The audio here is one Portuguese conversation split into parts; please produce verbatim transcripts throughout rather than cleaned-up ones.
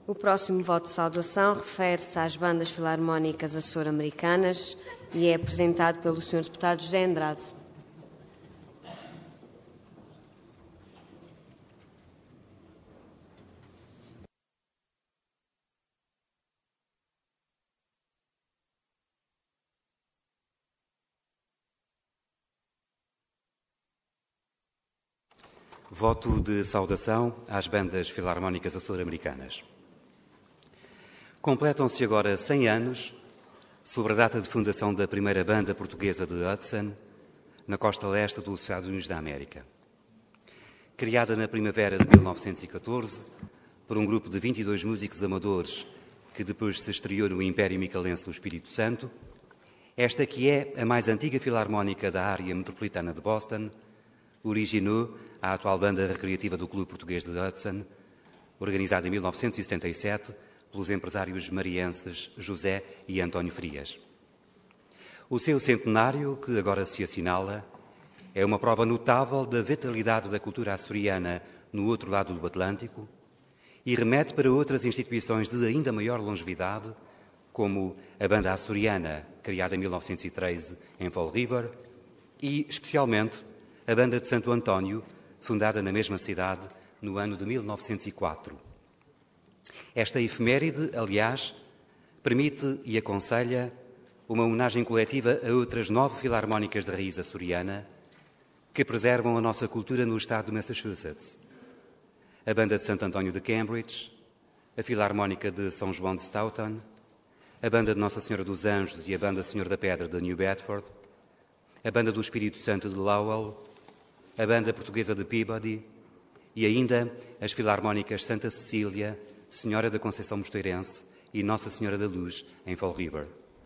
O próximo voto de saudação refere-se às bandas filarmónicas açoro-americanas e é apresentado pelo senhor Deputado José Andrade. Voto de saudação às bandas filarmónicas açoro-americanas. Completam-se agora cem anos sobre a data de fundação da primeira banda portuguesa de Hudson, na costa leste dos Estados Unidos da América. Criada na primavera de mil novecentos e catorze por um grupo de vinte e dois músicos amadores que depois se estreou no Império Micalense do Espírito Santo, esta que é a mais antiga filarmónica da área metropolitana de Boston, originou a atual banda recreativa do Clube Português de Hudson, organizada em mil novecentos e setenta e sete pelos empresários marienses José e António Frias. O seu centenário, que agora se assinala, é uma prova notável da vitalidade da cultura açoriana no outro lado do Atlântico e remete para outras instituições de ainda maior longevidade, como a Banda Açoriana, criada em mil novecentos e treze em Fall River, e, especialmente, a Banda de Santo António, fundada na mesma cidade no ano de mil novecentos e quatro. Esta efeméride, aliás, permite e aconselha uma homenagem coletiva a outras nove filarmónicas de raiz açoriana que preservam a nossa cultura no estado de Massachusetts. A Banda de Santo António de Cambridge, a Filarmónica de São João de Stoughton, a Banda de Nossa Senhora dos Anjos e a Banda Senhor da Pedra de New Bedford, a Banda do Espírito Santo de Lowell, a Banda Portuguesa de Peabody e ainda as Filarmónicas Santa Cecília, Senhora da Conceição Mosteirense e Nossa Senhora da Luz, em Fall River.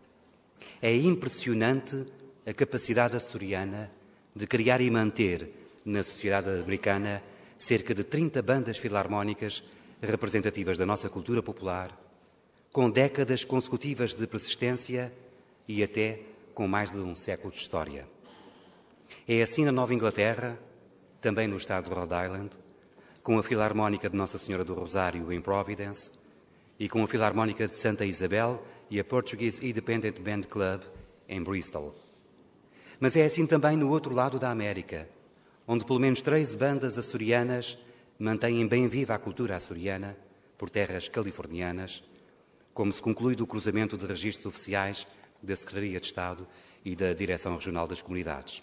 É impressionante a capacidade açoriana de criar e manter na sociedade americana cerca de trinta bandas filarmónicas representativas da nossa cultura popular, com décadas consecutivas de persistência e até com mais de um século de história. É assim na Nova Inglaterra, também no estado de Rhode Island, com a Filarmónica de Nossa Senhora do Rosário em Providence e com a Filarmónica de Santa Isabel e a Portuguese Independent Band Club em Bristol. Mas é assim também no outro lado da América, onde pelo menos três bandas açorianas mantêm bem viva a cultura açoriana por terras californianas, como se conclui do cruzamento de registros oficiais da Secretaria de Estado e da Direção Regional das Comunidades.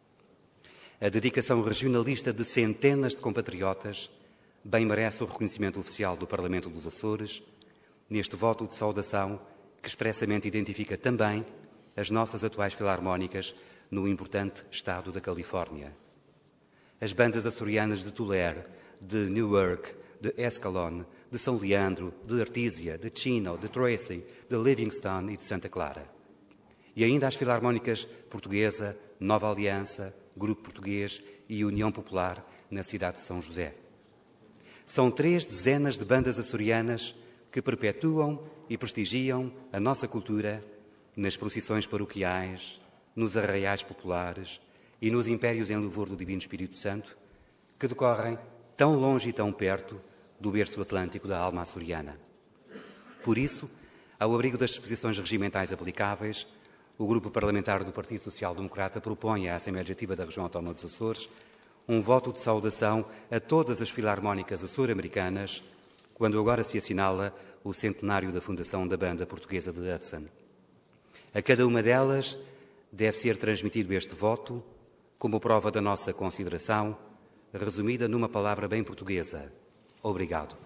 A dedicação regionalista de centenas de compatriotas bem merece o reconhecimento oficial do Parlamento dos Açores, neste voto de saudação que expressamente identifica também as nossas atuais filarmónicas no importante estado da Califórnia. As bandas açorianas de Tulare, de Newark, de Escalon, de São Leandro, de Artísia, de Chino, de Tracy, de Livingston e de Santa Clara. E ainda as filarmónicas Portuguesa, Nova Aliança, Grupo Português e União Popular na cidade de São José. São três dezenas de bandas açorianas que perpetuam e prestigiam a nossa cultura nas procissões paroquiais, nos arraiais populares e nos impérios em louvor do Divino Espírito Santo, que decorrem tão longe e tão perto do berço atlântico da alma açoriana. Por isso, ao abrigo das disposições regimentais aplicáveis, o Grupo Parlamentar do Partido Social Democrata propõe à Assembleia Legislativa da Região Autónoma dos Açores um voto de saudação a todas as filarmónicas açoro-americanas, quando agora se assinala o centenário da fundação da Banda Portuguesa de Hudson. A cada uma delas deve ser transmitido este voto como prova da nossa consideração, resumida numa palavra bem portuguesa: obrigado.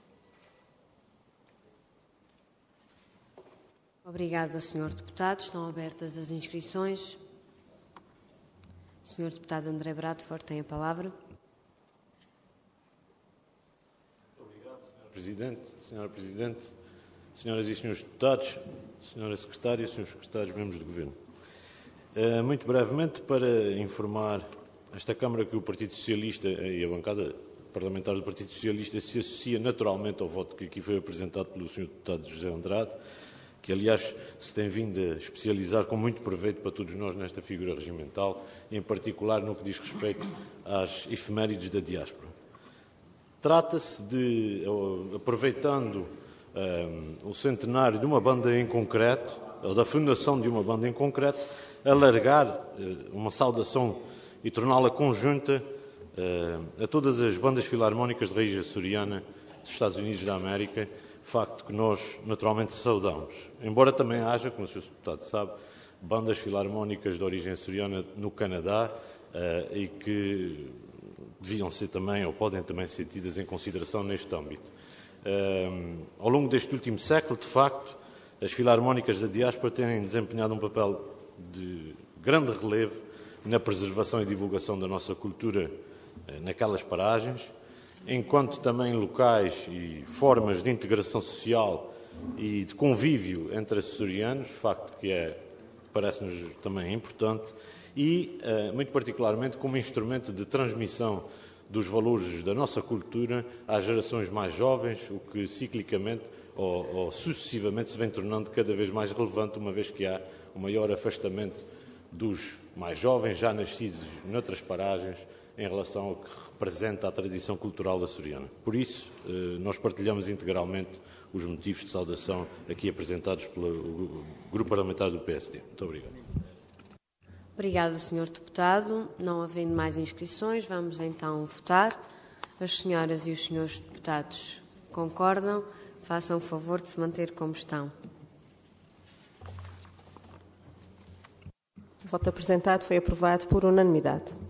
Obrigada, senhor Deputado. Estão abertas as inscrições. O senhor Deputado André Bradford tem a palavra. Obrigado, senhor Presidente. senhora Presidente, senhoras e senhores Deputados, senhora Secretária, senhores Secretários, membros do Governo. Muito brevemente, para informar esta Câmara que o Partido Socialista e a bancada parlamentar do Partido Socialista se associa naturalmente ao voto que aqui foi apresentado pelo senhor Deputado José Andrade, que, aliás, se tem vindo a especializar com muito proveito para todos nós nesta figura regimental, em particular no que diz respeito às efemérides da diáspora. Trata-se de, aproveitando um, o centenário de uma banda em concreto, ou da fundação de uma banda em concreto, alargar uh, uma saudação e torná-la conjunta uh, a todas as bandas filarmónicas de raiz açoriana dos Estados Unidos da América, facto que nós naturalmente saudamos. Embora também haja, como o senhor Deputado sabe, bandas filarmónicas de origem açoriana no Canadá uh, e que deviam ser também, ou podem também ser tidas em consideração neste âmbito. Uh, ao longo deste último século, de facto, as filarmónicas da diáspora têm desempenhado um papel de grande relevo na preservação e divulgação da nossa cultura uh, naquelas paragens, enquanto também locais e formas de integração social e de convívio entre açorianos, facto que é, parece-nos também importante, e, muito particularmente, como instrumento de transmissão dos valores da nossa cultura às gerações mais jovens, o que ciclicamente ou, ou sucessivamente se vem tornando cada vez mais relevante, uma vez que há um maior afastamento dos mais jovens, já nascidos noutras paragens, em relação ao que representa a tradição cultural açoriana. Por isso, nós partilhamos integralmente os motivos de saudação aqui apresentados pelo Grupo Parlamentar do P S D. Muito obrigado. Obrigada, senhor Deputado. Não havendo mais inscrições, vamos então votar. As senhoras e os senhores deputados concordam? Façam o favor de se manter como estão. O voto apresentado foi aprovado por unanimidade.